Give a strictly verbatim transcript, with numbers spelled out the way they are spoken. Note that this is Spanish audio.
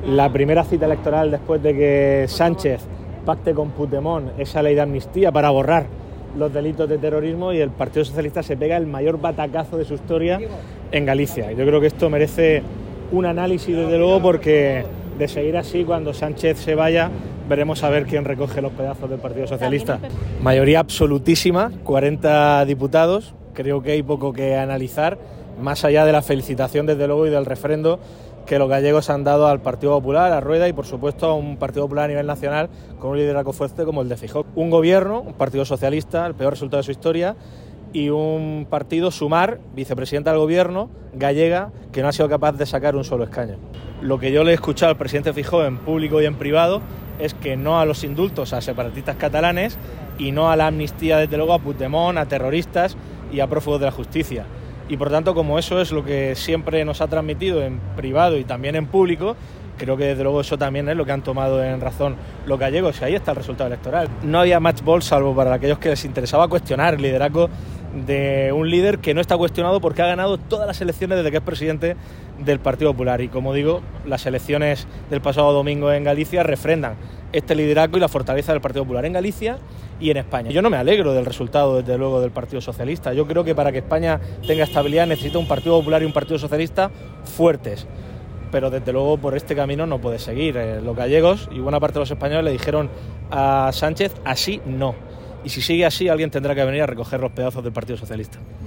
la primera cita electoral después de que Sánchez pacte con Puigdemont esa ley de amnistía para borrar los delitos de terrorismo, y el Partido Socialista se pega el mayor batacazo de su historia en Galicia. Yo creo que esto merece un análisis, desde luego, porque de seguir así, cuando Sánchez se vaya, veremos a ver quién recoge los pedazos del Partido Socialista. Mayoría absolutísima, cuarenta diputados. Creo que hay poco que analizar, más allá de la felicitación, desde luego, y del refrendo que los gallegos han dado al Partido Popular, a Rueda, y por supuesto a un Partido Popular a nivel nacional con un liderazgo fuerte como el de Feijóo. Un gobierno, un Partido Socialista, el peor resultado de su historia, y un partido, Sumar, vicepresidenta del gobierno, gallega, que no ha sido capaz de sacar un solo escaño. Lo que yo le he escuchado al presidente Feijóo en público y en privado es que no a los indultos a separatistas catalanes y no a la amnistía, desde luego, a Puigdemont, a terroristas y a prófugos de la justicia. Y por tanto, como eso es lo que siempre nos ha transmitido en privado y también en público, creo que desde luego eso también es lo que han tomado en razón los gallegos, y ahí está el resultado electoral. No había match ball, salvo para aquellos que les interesaba cuestionar el liderazgo de un líder que no está cuestionado porque ha ganado todas las elecciones desde que es presidente del Partido Popular. Y como digo, las elecciones del pasado domingo en Galicia refrendan este liderazgo y la fortaleza del Partido Popular en Galicia y en España. Yo no me alegro del resultado, desde luego, del Partido Socialista. Yo creo que para que España tenga estabilidad necesita un Partido Popular y un Partido Socialista fuertes. Pero desde luego por este camino no puede seguir. Eh, los gallegos y buena parte de los españoles le dijeron a Sánchez: así no. Y si sigue así, alguien tendrá que venir a recoger los pedazos del Partido Socialista.